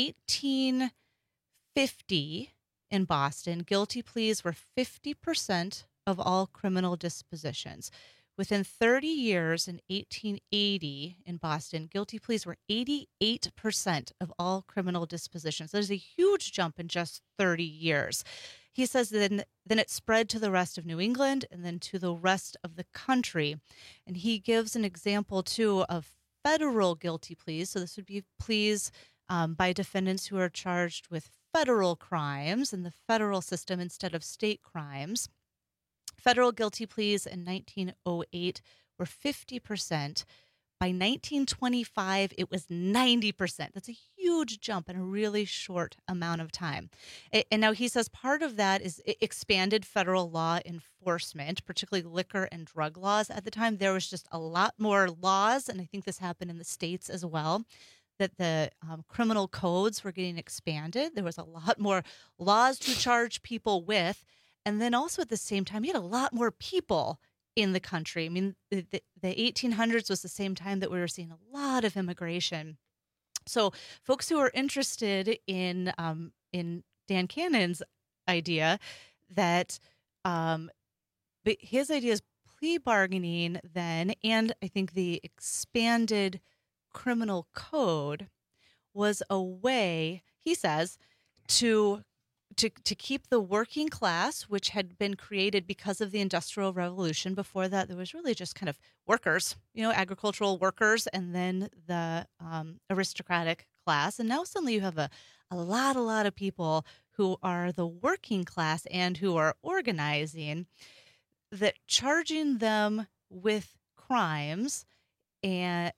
P: 1850 in Boston, guilty pleas were 50% of all criminal dispositions. Within 30 years, in 1880 in Boston, guilty pleas were 88% of all criminal dispositions. There's a huge jump in just 30 years. He says then it spread to the rest of New England and then to the rest of the country. And he gives an example, too, of federal guilty pleas. So this would be pleas by defendants who are charged with federal crimes in the federal system instead of state crimes. Federal guilty pleas in 1908 were 50%. By 1925, it was 90%. That's a huge jump in a really short amount of time. And now he says part of that is expanded federal law enforcement, particularly liquor and drug laws. At the time, there was just a lot more laws, and I think this happened in the states as well, that the criminal codes were getting expanded. There was a lot more laws to charge people with. And then also at the same time, you had a lot more people in the country. I mean, the 1800s was the same time that we were seeing a lot of immigration. So folks who are interested in Dan Cannon's idea that his idea is plea bargaining then, and I think the expanded criminal code was a way, he says, to keep the working class, which had been created because of the Industrial Revolution. Before that, there was really just kind of workers, agricultural workers, and then the aristocratic class. And now suddenly you have a lot of people who are the working class and who are organizing, that charging them with crimes and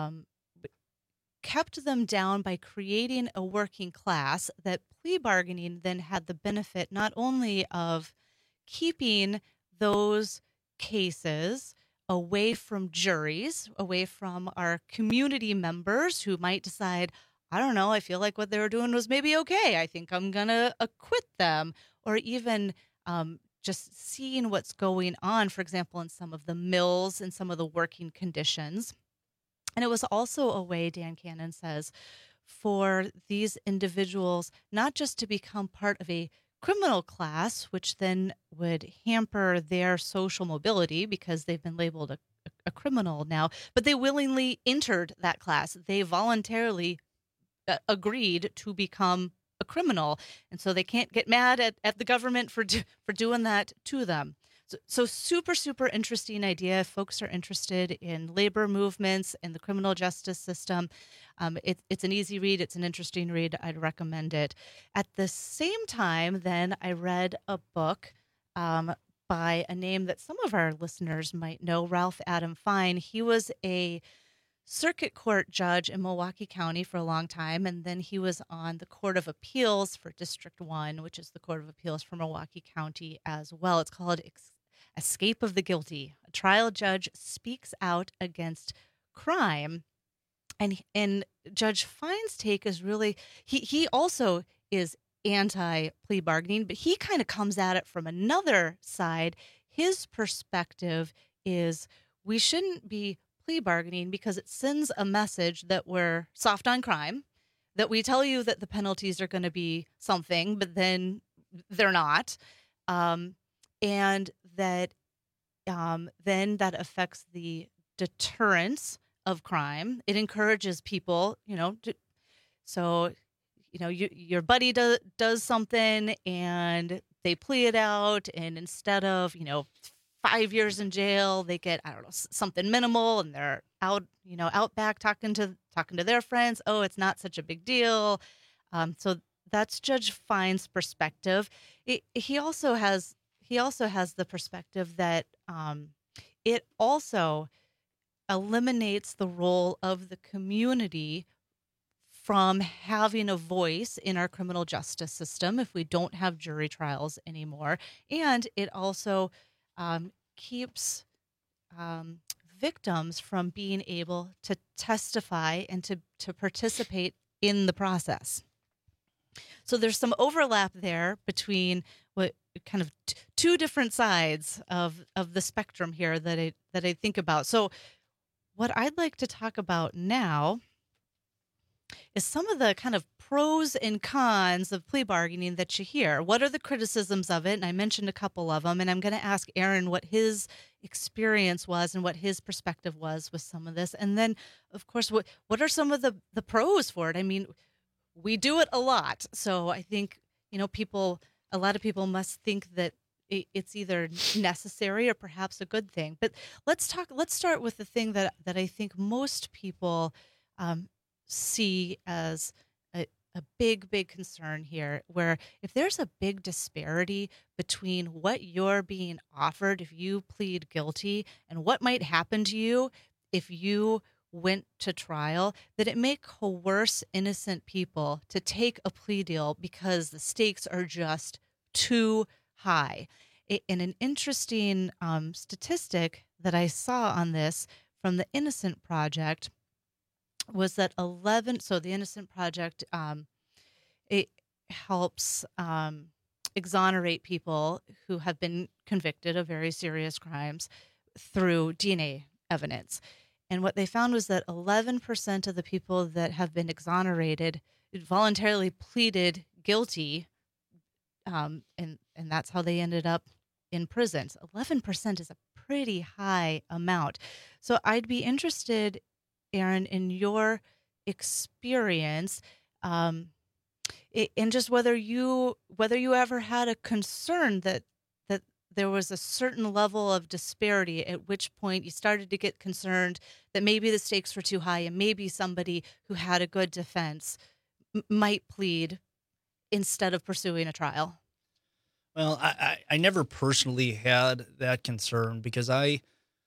P: kept them down by creating a working class. That plea bargaining then had the benefit not only of keeping those cases away from juries, away from our community members who might decide, I don't know, I feel like what they were doing was maybe okay, I think I'm going to acquit them, or even just seeing what's going on, for example, in some of the mills and some of the working conditions. And it was also a way, Dan Cannon says, for these individuals not just to become part of a criminal class, which then would hamper their social mobility because they've been labeled a criminal now, but they willingly entered that class. They voluntarily agreed to become a criminal, and so they can't get mad at the government for doing that to them. So super interesting idea. If folks are interested in labor movements and the criminal justice system, it's an easy read. It's an interesting read. I'd recommend it. At the same time, then I read a book by a name that some of our listeners might know, Ralph Adam Fine. He was a circuit court judge in Milwaukee County for a long time, and then he was on the Court of Appeals for District 1, which is the Court of Appeals for Milwaukee County as well. It's called Escape of the Guilty. A trial judge speaks out against crime. And Judge Fine's take is really, he also is anti-plea bargaining, but he kind of comes at it from another side. His perspective is we shouldn't be plea bargaining because it sends a message that we're soft on crime, that we tell you that the penalties are going to be something, but then they're not. And that then that affects the deterrence of crime. It encourages people, your buddy does something and they plea it out, and instead of 5 years in jail, they get something minimal, and they're out back talking to their friends. Oh, it's not such a big deal. So that's Judge Fine's perspective. He also has the perspective that it also eliminates the role of the community from having a voice in our criminal justice system if we don't have jury trials anymore. And it also keeps victims from being able to testify and to participate in the process. So there's some overlap there between what kind of two different sides of the spectrum here that I think about. So what I'd like to talk about now is some of the kind of pros and cons of plea bargaining that you hear. What are the criticisms of it? And I mentioned a couple of them, and I'm going to ask Aaron what his experience was and what his perspective was with some of this. And then, of course, what are some of the pros for it? I mean, we do it a lot. So I think, a lot of people must think that it's either necessary or perhaps a good thing. But let's start with the thing that I think most people see as a big concern here, where if there's a big disparity between what you're being offered if you plead guilty and what might happen to you if you went to trial, that it may coerce innocent people to take a plea deal because the stakes are just too high. And an interesting statistic that I saw on this from the Innocent Project was that the Innocent Project, it helps exonerate people who have been convicted of very serious crimes through DNA evidence. And what they found was that 11% of the people that have been exonerated voluntarily pleaded guilty, and that's how they ended up in prison. So 11% is a pretty high amount. So I'd be interested, Aaron, in your experience, and just whether you ever had a concern that there was a certain level of disparity, at which point you started to get concerned that maybe the stakes were too high and maybe somebody who had a good defense might plead instead of pursuing a trial.
Q: Well, I never personally had that concern because I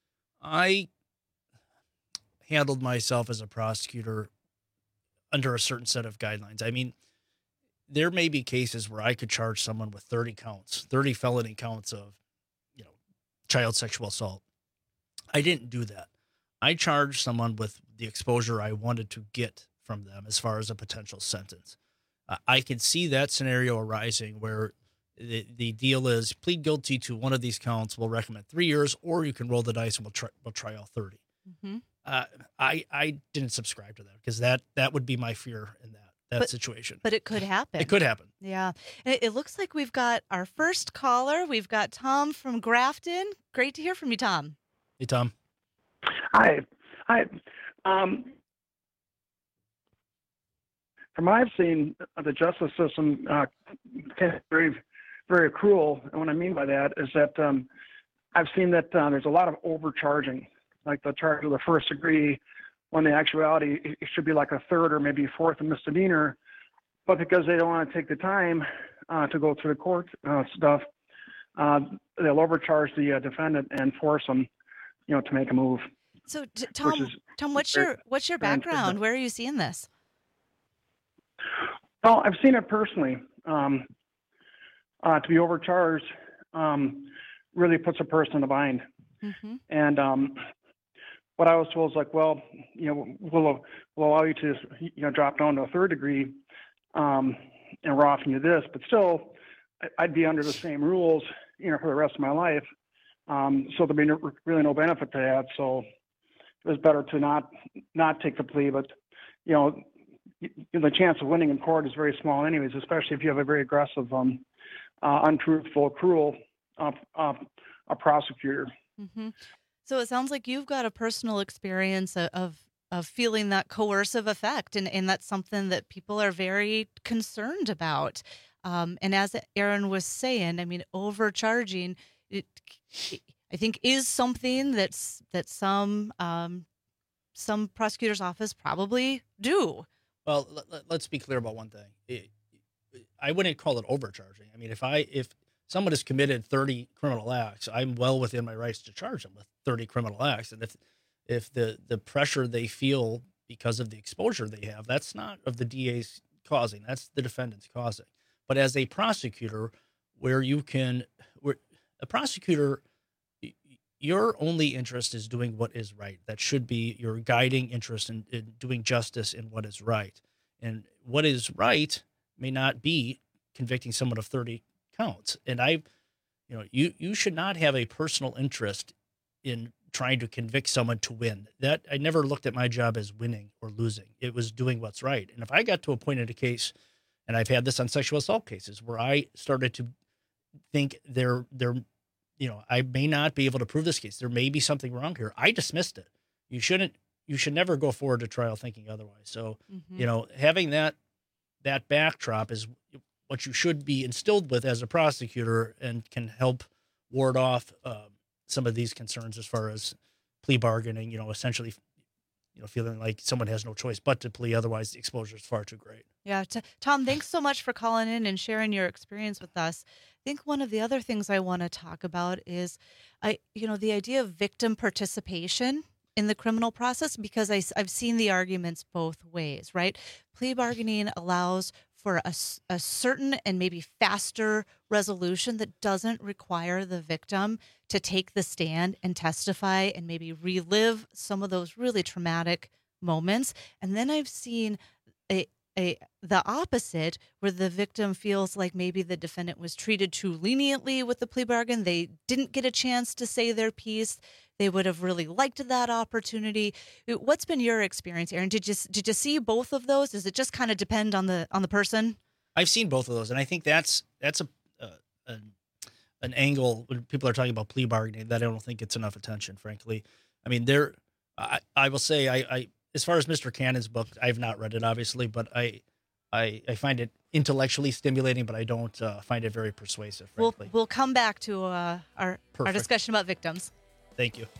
Q: handled myself as a prosecutor under a certain set of guidelines. I mean, there may be cases where I could charge someone with 30 felony counts of, child sexual assault. I didn't do that. I charged someone with the exposure I wanted to get from them as far as a potential sentence. I could see that scenario arising where The deal is plead guilty to one of these counts. We'll recommend 3 years, or you can roll the dice and we'll try all 30.
P: Mm-hmm.
Q: I didn't subscribe to that because that would be my fear in that situation.
P: But it could happen.
Q: It could happen.
P: Yeah. It looks like we've got our first caller. We've got Tom from Grafton. Great to hear from you, Tom.
Q: Hey, Tom.
B: Hi. From what I've seen, the justice system can be very, very cruel. And what I mean by that is that I've seen that there's a lot of overcharging, like the charge of the first degree, when in actuality it should be like a third or maybe fourth misdemeanor. But because they don't want to take the time to go through the court stuff, they'll overcharge the defendant and force them, to make a move.
P: So, Tom, what's your background? Where are you seeing this?
B: Well, I've seen it personally. To be overcharged really puts a person in a bind.
P: Mm-hmm.
B: And what I was told is like, well, we'll allow you to, drop down to a third degree, and we're offering you this, but still, I'd be under the same rules, for the rest of my life. So there'd be really no benefit to that. So it was better to not take the plea, but the chance of winning in court is very small anyways, especially if you have a very aggressive, untruthful, cruel a prosecutor.
P: Mm-hmm. So it sounds like you've got a personal experience of feeling that coercive effect, and that's something that people are very concerned about. And as Aaron was saying, I mean, overcharging, I think is something that some prosecutors' office probably do.
Q: Well, let's be clear about one thing. I wouldn't call it overcharging. I mean, if someone has committed 30 criminal acts, I'm well within my rights to charge them with 30 criminal acts. And if the pressure they feel because of the exposure they have, that's not of the DA's causing, that's the defendant's causing. But as a prosecutor, where a prosecutor, your only interest is doing what is right. That should be your guiding interest in doing justice in what is right. And what is right may not be convicting someone of 30 counts. And you should not have a personal interest in trying to convict someone to win. That I never looked at my job as winning or losing. It was doing what's right. And if I got to a point in a case, and I've had this on sexual assault cases, where I started to think I may not be able to prove this case. There may be something wrong here. I dismissed it. You should never go forward to trial thinking otherwise. So, having that backdrop is what you should be instilled with as a prosecutor, and can help ward off some of these concerns as far as plea bargaining, essentially, feeling like someone has no choice but to plea. Otherwise, the exposure is far too great.
P: Yeah. Tom, thanks so much for calling in and sharing your experience with us. I think one of the other things I want to talk about is, the idea of victim participation in the criminal process, because I've seen the arguments both ways, right? Plea bargaining allows for a certain and maybe faster resolution that doesn't require the victim to take the stand and testify and maybe relive some of those really traumatic moments. And then I've seen the opposite, where the victim feels like maybe the defendant was treated too leniently with the plea bargain. They didn't get a chance to say their piece. They would have really liked that opportunity. What's been your experience, Aaron? Did you see both of those? Does it just kind of depend on the person? I've
Q: seen both of those, and I think that's an angle when people are talking about plea bargaining that I don't think gets enough attention, frankly. I mean, I will say, I as far as Mr. Cannon's book, I've not read it, obviously, but I find it intellectually stimulating, but I don't find it very persuasive, frankly.
P: We'll come back to our discussion about victims.
Q: Thank you.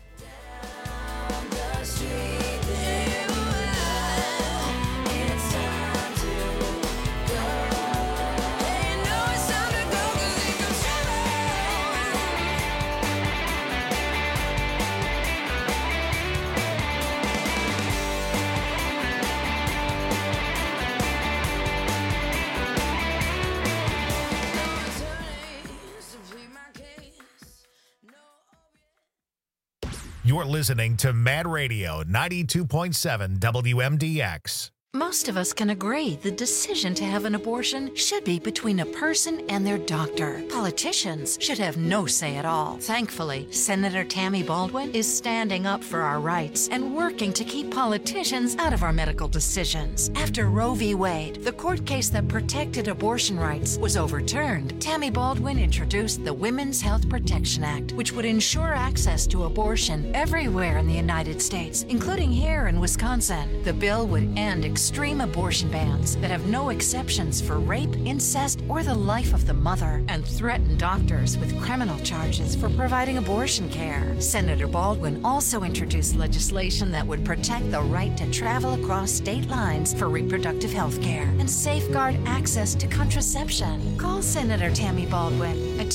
D: You're listening to Mad Radio 92.7 WMDX.
C: Most of us can agree the decision to have an abortion should be between a person and their doctor. Politicians should have no say at all. Thankfully, Senator Tammy Baldwin is standing up for our rights and working to keep politicians out of our medical decisions. After Roe v. Wade, the court case that protected abortion rights, was overturned, Tammy Baldwin introduced the Women's Health Protection Act, which would ensure access to abortion everywhere in the United States, including here in Wisconsin. The bill would end extreme abortion bans that have no exceptions for rape, incest, or the life of the mother, and threaten doctors with criminal charges for providing abortion care. Senator Baldwin also introduced legislation that would protect the right to travel across state lines for reproductive health care and safeguard access to contraception. Call Senator Tammy Baldwin at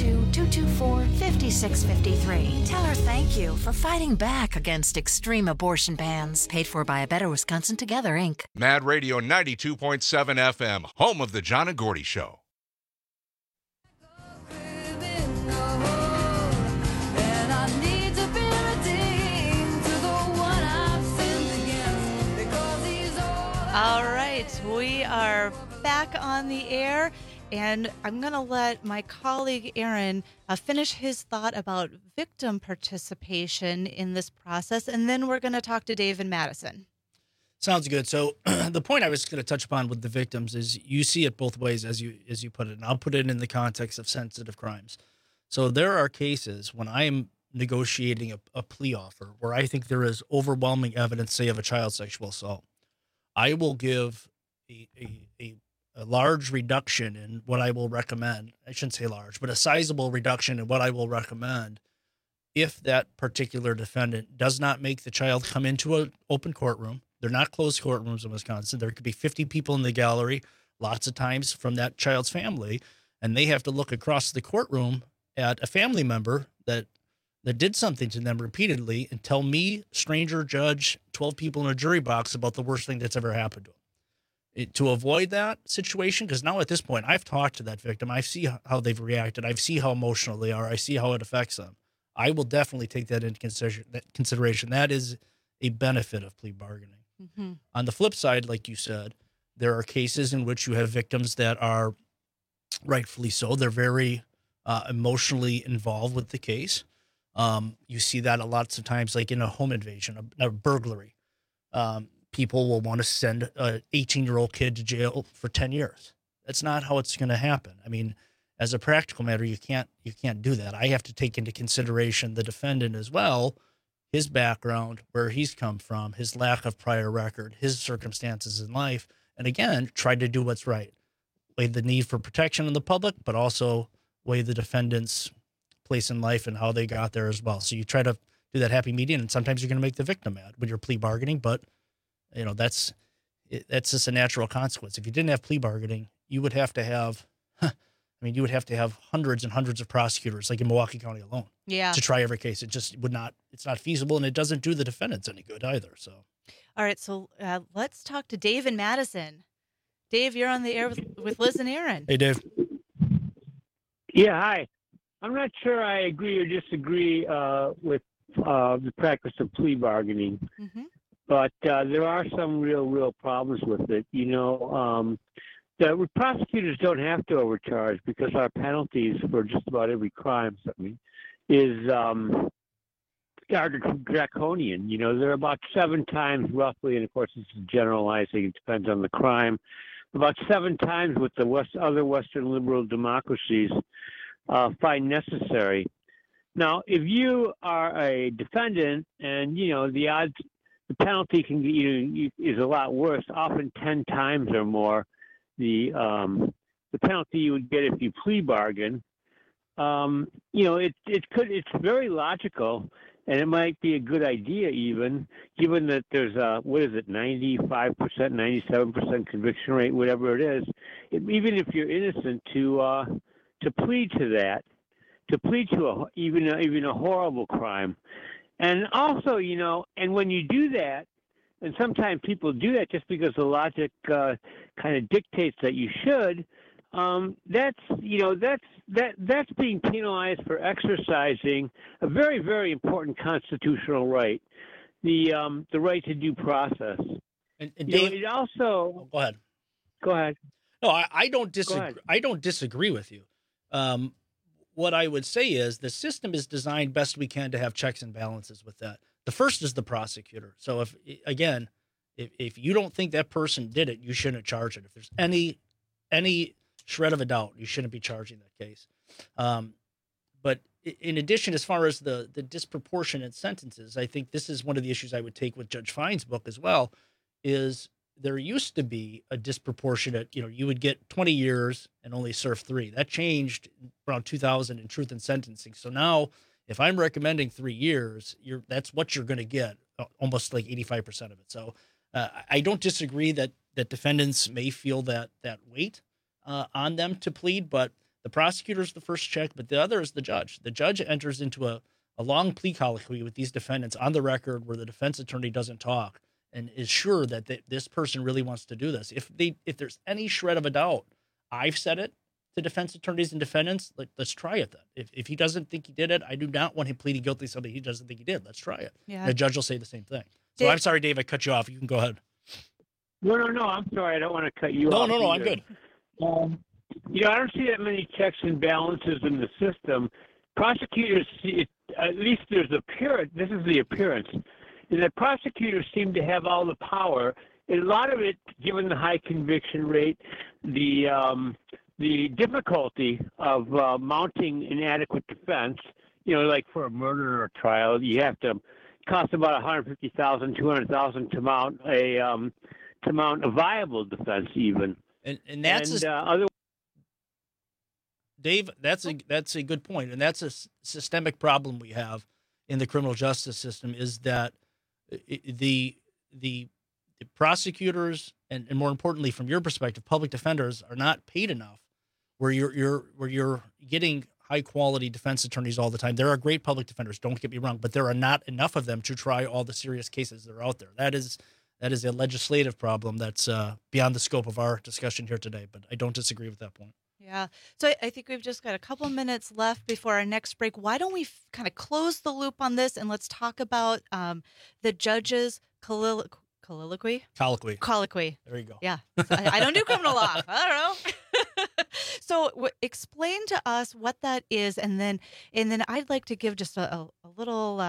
C: 202-224-5653. Tell her thank you for fighting back against extreme abortion bans. Paid for by A Better Wisconsin Together, Inc.
E: Mad Radio 92.7 FM, home of the John and Gordy Show.
P: All right, we are back on the air, and I'm going to let my colleague Aaron finish his thought about victim participation in this process, and then we're going to talk to Dave and Madison.
Q: Sounds good. So the point I was going to touch upon with the victims is you see it both ways, as you put it, and I'll put it in the context of sensitive crimes. So there are cases when I am negotiating a plea offer where I think there is overwhelming evidence, say, of a child sexual assault. I will give a large reduction in what I will recommend. I shouldn't say large, but a sizable reduction in what I will recommend if that particular defendant does not make the child come into an open courtroom. They're not closed courtrooms in Wisconsin. There could be 50 people in the gallery, lots of times from that child's family, and they have to look across the courtroom at a family member that did something to them repeatedly and tell me, stranger judge, 12 people in a jury box about the worst thing that's ever happened to them. To avoid that situation, because now at this point, I've talked to that victim. I see how they've reacted. I see how emotional they are. I see how it affects them. I will definitely take that into consideration. That is a benefit of plea bargaining. Mm-hmm. On the flip side, like you said, there are cases in which you have victims that are rightfully so. They're very emotionally involved with the case. You see that a lot of times, like in a home invasion, a burglary. People will want to send an 18-year-old kid to jail for 10 years. That's not how it's going to happen. I mean, as a practical matter, you can't do that. I have to take into consideration the defendant as well, his background, where he's come from, his lack of prior record, his circumstances in life, and again, try to do what's right. Weigh the need for protection in the public, but also weigh the defendant's place in life and how they got there as well. So you try to do that happy median, and sometimes you're going to make the victim mad when you're plea bargaining, but you know, that's just a natural consequence. If you didn't have plea bargaining, you would have to have, you would have to have hundreds and hundreds of prosecutors, like in Milwaukee County alone, to try every case. It just would not, it's not feasible, and it doesn't do the defendants any good either. So,
P: all right, so let's talk to Dave and Madison. Dave, you're on the air with Liz and Aaron.
Q: Hey, Dave.
F: Yeah, hi. I'm not sure I agree or disagree with the practice of plea bargaining. Mm-hmm. But there are some real problems with it. You know, the prosecutors don't have to overcharge because our penalties for just about every crime, are draconian. You know, they're about 7 times roughly, and of course this is generalizing. It depends on the crime. About 7 times what the other Western liberal democracies find necessary. Now, if you are a defendant, and you know the penalty can is a lot worse, often 10 times or more the penalty you would get if you plea bargain. You know, it's very logical, and it might be a good idea even, given that there's 95%, 97% conviction rate, whatever it is, even if you're innocent, to plead to that, to plead to even a horrible crime. And also, you know, and when you do that, and sometimes people do that just because the logic kind of dictates that you should, that's being penalized for exercising a very, very important constitutional right, the right to due process.
Q: And Dave,
F: it also.
Q: Go ahead.
F: Go ahead.
Q: No, I don't disagree. I don't disagree with you. What I would say is the system is designed best we can to have checks and balances with that. The first is the prosecutor. So if you don't think that person did it, you shouldn't charge it. If there's any shred of a doubt, you shouldn't be charging that case. But in addition, as far as the disproportionate sentences, I think this is one of the issues I would take with Judge Fine's book as well, is there used to be a disproportionate, you would get 20 years and only serve 3. That changed around 2000 in Truth in Sentencing. So now if I'm recommending 3 years, that's what you're going to get, almost like 85% of it. So I don't disagree that defendants may feel that weight on them to plead, but the prosecutor's the first check, but the other is the judge. The judge enters into a long plea colloquy with these defendants on the record where the defense attorney doesn't talk and is sure that this person really wants to do this. If there's any shred of a doubt, I've said it to defense attorneys and defendants, let's try it then. If he doesn't think he did it, I do not want him pleading guilty to something he doesn't think he did. Let's try it. Yeah. The judge will say the same thing. So I'm sorry, Dave, I cut you off. You can go ahead.
F: No, I'm sorry. I don't want to cut you off.
Q: No, I'm good.
F: I don't see that many checks and balances in the system. Prosecutors see, at least there's appearance. This is the appearance. And that prosecutors seem to have all the power. And a lot of it, given the high conviction rate, the difficulty of mounting an adequate defense. Like for a murder or trial, you have to cost about $150,000, $200,000 to mount a viable defense, even.
Q: And that's Dave. That's a good point, and that's a systemic problem we have in the criminal justice system. Is that the prosecutors and more importantly, from your perspective, public defenders are not paid enough. Where you're getting high quality defense attorneys all the time. There are great public defenders. Don't get me wrong, but there are not enough of them to try all the serious cases that are out there. That is a legislative problem that's beyond the scope of our discussion here today. But I don't disagree with that point.
P: Yeah. So I think we've just got a couple of minutes left before our next break. Why don't we kind of close the loop on this and let's talk about the judge's colloquy.
Q: There you go.
P: Yeah. I don't do criminal law. I don't know. So explain to us what that is, and then I'd like to give just a little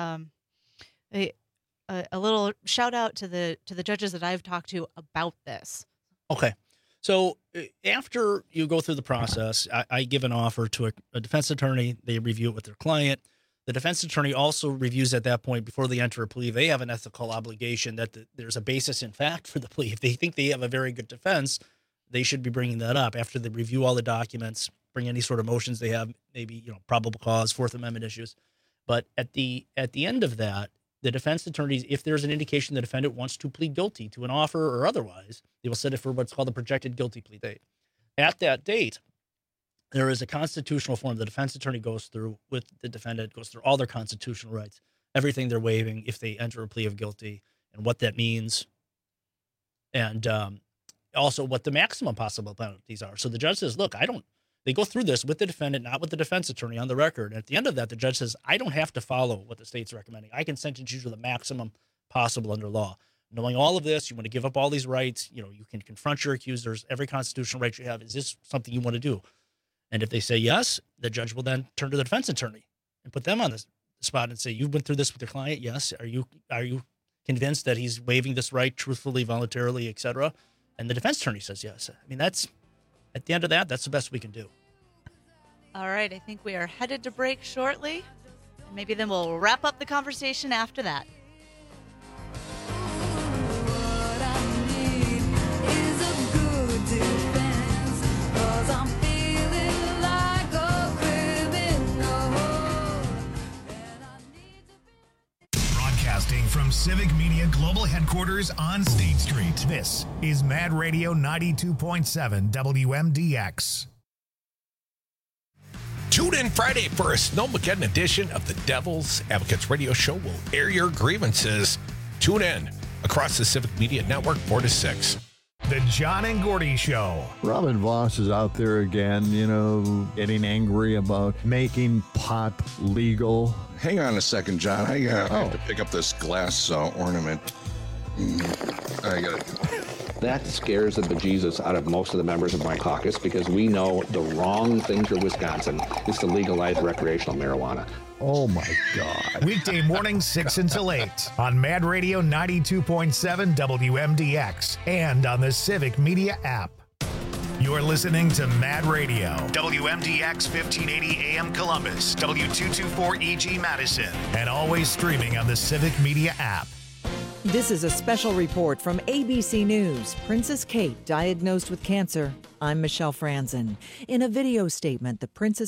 P: a little shout out to the judges that I've talked to about this.
Q: Okay. So after you go through the process, I give an offer to a defense attorney. They review it with their client. The defense attorney also reviews at that point before they enter a plea. They have an ethical obligation that there's a basis in fact for the plea. If they think they have a very good defense, they should be bringing that up after they review all the documents, bring any sort of motions they have, maybe probable cause, Fourth Amendment issues. But at the end of that, the defense attorneys, if there's an indication the defendant wants to plead guilty to an offer or otherwise, they will set it for what's called the projected guilty plea date. At that date, there is a constitutional form the defense attorney goes through with the defendant, goes through all their constitutional rights, everything they're waiving if they enter a plea of guilty and what that means, and also what the maximum possible penalties are. So the judge says, look, they go through this with the defendant, not with the defense attorney on the record. And at the end of that, the judge says, I don't have to follow what the state's recommending. I can sentence you to the maximum possible under law. Knowing all of this, you want to give up all these rights. You can confront your accusers. Every constitutional right you have. Is this something you want to do? And if they say yes, the judge will then turn to the defense attorney and put them on the spot and say, you've been through this with your client. Yes. Are you convinced that he's waiving this right truthfully, voluntarily, et cetera? And the defense attorney says yes. I mean, that's at the end of that, that's the best we can do.
P: All right. I think we are headed to break shortly. And maybe then we'll wrap up the conversation after that.
D: Broadcasting from Civic Media Global Headquarters on State Street. This is Mad Radio 92.7 WMDX.
G: Tune in Friday for a Snowmageddon edition of the Devil's Advocates Radio Show. We'll air your grievances. Tune in across the Civic Media Network, 4 to 6.
D: The John and Gordy Show.
H: Robin Voss is out there again, getting angry about making pot legal.
I: Hang on a second, John. I have to pick up this glass ornament. I got it.
J: That scares the bejesus out of most of the members of my caucus because we know the wrong thing for Wisconsin is to legalize recreational marijuana.
H: Oh, my God.
D: Weekday mornings 6 until 8 on Mad Radio 92.7 WMDX and on the Civic Media app. You're listening to Mad Radio, WMDX 1580 AM Columbus, W224EG Madison, and always streaming on the Civic Media app.
A: This is a special report from ABC News. Princess Kate diagnosed with cancer. I'm Michelle Franzen. In a video statement, the princess